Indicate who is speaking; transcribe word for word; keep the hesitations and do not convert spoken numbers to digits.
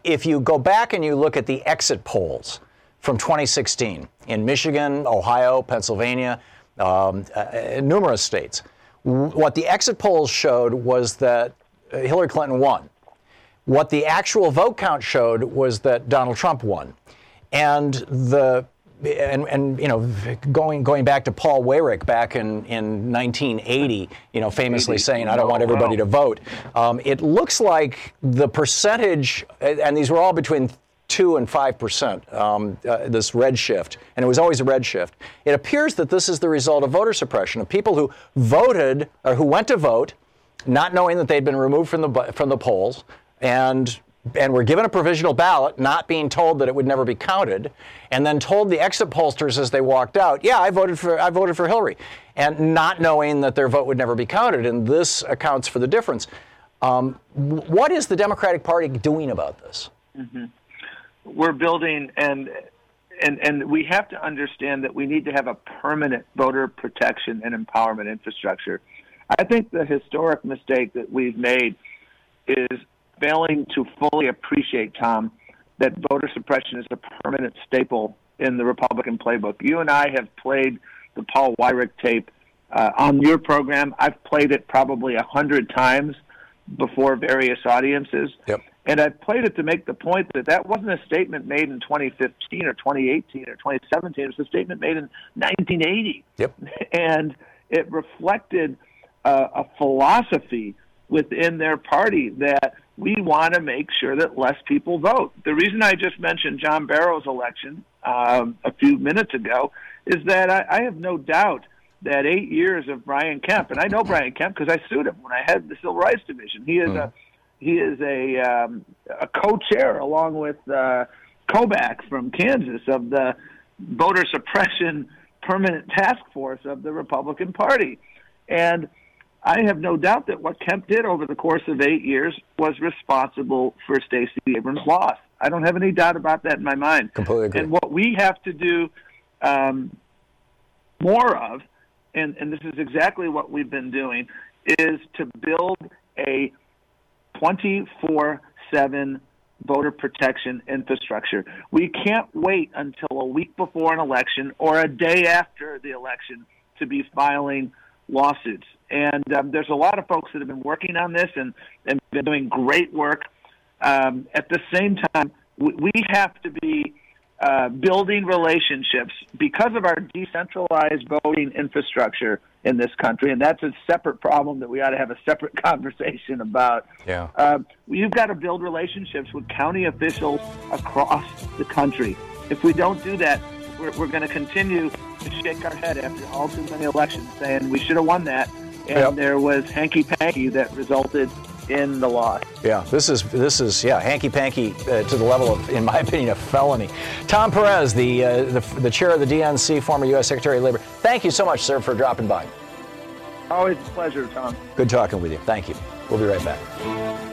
Speaker 1: if you go back and you look at the exit polls from twenty sixteen in Michigan, Ohio, Pennsylvania, um, uh, numerous states, what the exit polls showed was that Hillary Clinton won. What the actual vote count showed was that Donald Trump won. And the and, and you know, going going back to Paul Weyrich back in, in nineteen eighty, you know, famously saying, I don't want everybody to vote. Um, it looks like the percentage, and these were all between two and five percent, um, uh, this red shift, and it was always a red shift. It appears that this is the result of voter suppression, of people who voted or who went to vote, not knowing that they'd been removed from the from the polls, and and were given a provisional ballot, not being told that it would never be counted, and then told the exit pollsters as they walked out, yeah, I voted for I voted for Hillary, and not knowing that their vote would never be counted. And this accounts for the difference. Um, what is the Democratic Party doing about this?
Speaker 2: Mm-hmm. We're building, and and and we have to understand that we need to have a permanent voter protection and empowerment infrastructure. I think the historic mistake that we've made is failing to fully appreciate, Tom, that voter suppression is a permanent staple in the Republican playbook. You and I have played the Paul Weyrich tape uh, on your program. I've played it probably a hundred times before various audiences.
Speaker 1: Yep.
Speaker 2: And I've played it to make the point that that wasn't a statement made in twenty fifteen or twenty eighteen or twenty seventeen. It was a statement made in nineteen eighty.
Speaker 1: Yep.
Speaker 2: And it reflected uh, a philosophy within their party that we want to make sure that less people vote. The reason I just mentioned John Barrow's election um, a few minutes ago is that I, I have no doubt that eight years of Brian Kemp, and I know Brian Kemp because I sued him when I had the Civil Rights Division. He is mm. a he is a um, a co-chair along with uh, Kobach from Kansas of the voter suppression permanent task force of the Republican Party, and I have no doubt that what Kemp did over the course of eight years was responsible for Stacey Abrams' loss. I don't have any doubt about that in my mind.
Speaker 1: Completely agree.
Speaker 2: And what we have to do um, more of, and, and this is exactly what we've been doing, is to build a twenty-four seven voter protection infrastructure. We can't wait until a week before an election or a day after the election to be filing lawsuits. And um, there's a lot of folks that have been working on this and, and been doing great work. Um, at the same time, we, we have to be uh, building relationships because of our decentralized voting infrastructure in this country, and that's a separate problem that we ought to have a separate conversation about.
Speaker 1: Yeah.
Speaker 2: Uh, you've got to build relationships with county officials across the country. If we don't do that, we're, we're going to continue to shake our head after all too many elections saying we should have won that, and yep. there was hanky-panky that resulted in the loss.
Speaker 1: Yeah, this is, this is yeah, hanky-panky uh, to the level of, in my opinion, a felony. Tom Perez, the, uh, the the chair of the D N C, former U S Secretary of Labor, thank you so much, sir, for dropping by.
Speaker 2: Always a pleasure, Tom.
Speaker 1: Good talking with you. Thank you. We'll be right back.